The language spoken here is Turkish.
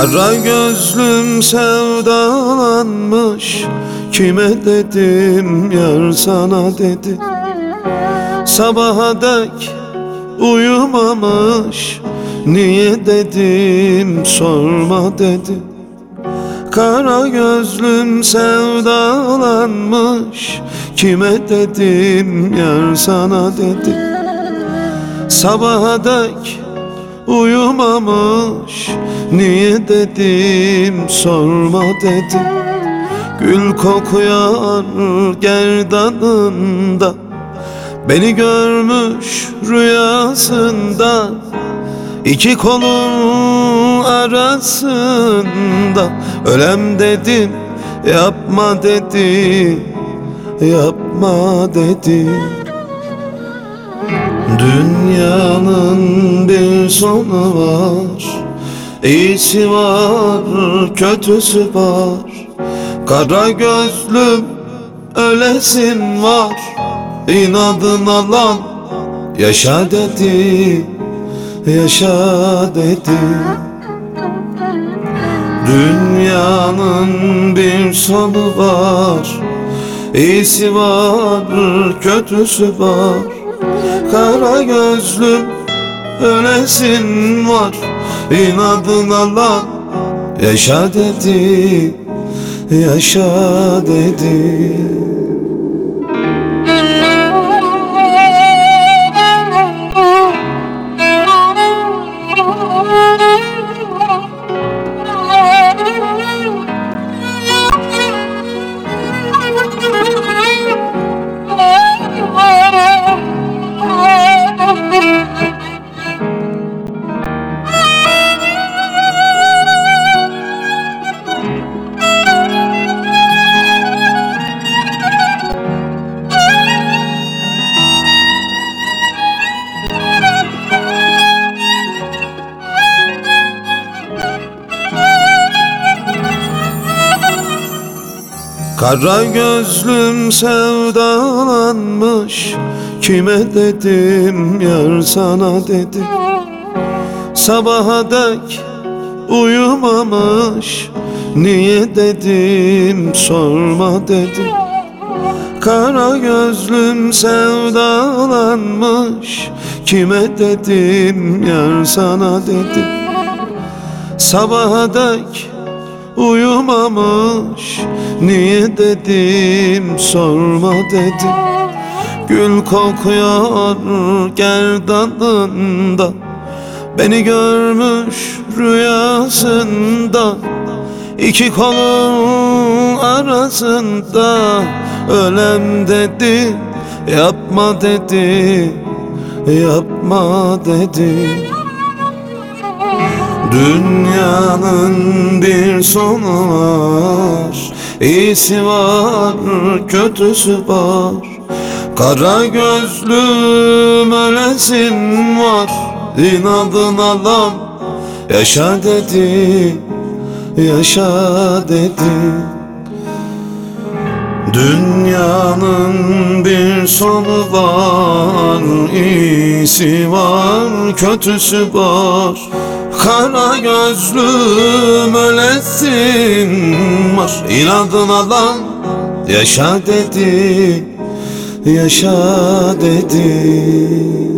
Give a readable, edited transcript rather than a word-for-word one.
Kara gözlüm sevdalanmış, kime dedim yar sana dedi. Sabaha dek uyumamış, niye dedim sorma dedi. Kara gözlüm sevdalanmış, kime dedim yar sana dedi. Sabaha dek uyumamış, niye dedim sorma dedi. Gül kokuyor gerdanında, beni görmüş rüyasında. İki kolun arasında ölem dedim, yapma dedi, yapma dedi. Dünyanın bir sonu var, iyisi var, kötüsü var. Kara gözlüm ölesin var, inadına lan yaşa dedi, yaşa dedi. Dünyanın bir sonu var, iyisi var, kötüsü var. Kara gözlüm ölesin var, inadına lan yaşa dedi, yaşa dedi. Kara gözlüm sevdalanmış, kime dedim yar sana dedi. Sabaha dek uyumamış, niye dedim sorma dedi. Kara gözlüm sevdalanmış, kime dedim yar sana dedi. Sabaha dek uyumamış, niye dedim sorma dedi. Gül kokuyor gerdanında, beni görmüş rüyasında. İki kolun arasında ölem dedi, yapma dedi, yapma dedi. Dünyanın bir sonu var, iyisi var, kötüsü var. Kara gözlüm ölesin var, inadına lan yaşa dedi, yaşa dedi. Dünyanın bir sonu var, iyisi var, kötüsü var. Kara gözlüm ölesin var, inadına lan yaşa dedi, yaşa dedi.